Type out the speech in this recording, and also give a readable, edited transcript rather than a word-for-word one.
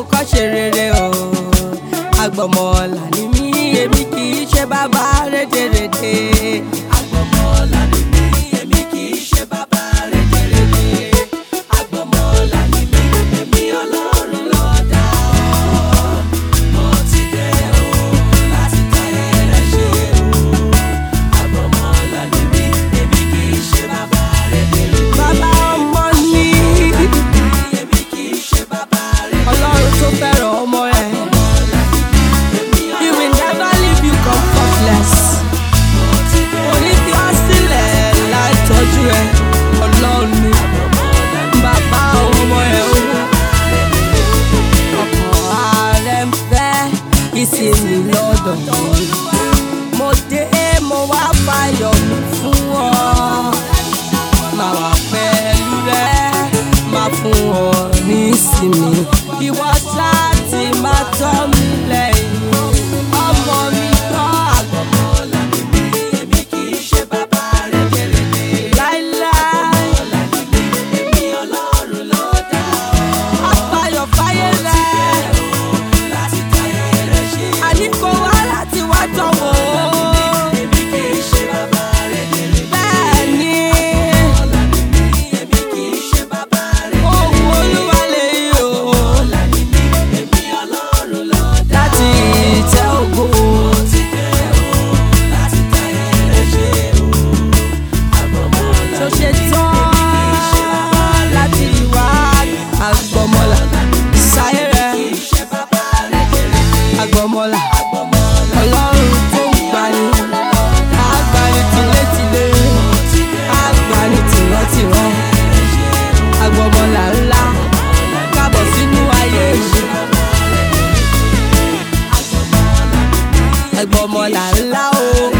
àwòkọ́ṣe rere o. Agbọ̀mọ̀là ni mí, èmi kì í ṣe bàbá rédèrèdè. Agbọ̀mọ̀là ni mí, èmi kì í ṣe bàbá rédèrèdè. Agbọ̀mọ̀là ni mí, èmi Ọlọ́run ló dá ọ. Mo ti dé o láti táyé rẹ ṣe o. Agbọ̀mọ̀là ni mí, èmi kì í ṣe bàbá rédèrèdè. Bàbá ọmọ ni èmi kì í ṣe bàbá rédèrèdè. Ọlọ́run tó fẹ́ràn ọmọ rẹ̀. He will never leave you comfortless. Oní fi ọ́ sílẹ̀ láì tọ́jú ẹ. Ọlọ́run ni bàbá ọmọ ẹ̀ o. Ọkàn ààrẹ ń fẹ́ ìsinmi lọ́dọ̀ mi. Mo dé mo wá fayọ̀ mi fún ọ. Màá wà pẹ̀lú rẹ, máa fún ọ ní ìsinmi. Ìwọ ṣáà ti máa tọ́ mi lẹ́yìn. Ọmọ mi gbọ́ Agbọ̀mọ̀là ni mí, èmi kì í ṣe bàbá rédèrèdè. Láíláí Agbọ̀mọ̀là ni mí, èmi Ọlọ́run ló dá ọ. Apayọ̀ fáyé rẹ̀ láti táyé rẹ̀ ṣe. Àní kò wá láti wá tọ̀wọ̀. Èmi kì í ṣe bàbá rédèrèdè. Bẹ́ẹ̀ ni Agbọ̀mọ̀là ni mí, èmi kì í ṣe bàbá rédèrèdè. Ohùn Olúwa lèyí o. Agbọ̀mọ̀là ni mí, èmi Ọlọ́run ló dá ọ. Láti ìtẹ́ ògo. Tó ṣe tán láti wá Agbọ̀mọ̀là sáyé rẹ̀. Agbọ̀mọ̀là Ọlọ́run tó gbani, agbani tilétilé, agbani tìrántìrán. Agbọ̀mọ̀là ńlá kábọ̀ sínú ayé mi. Agbọ̀mọ̀là ńlá o.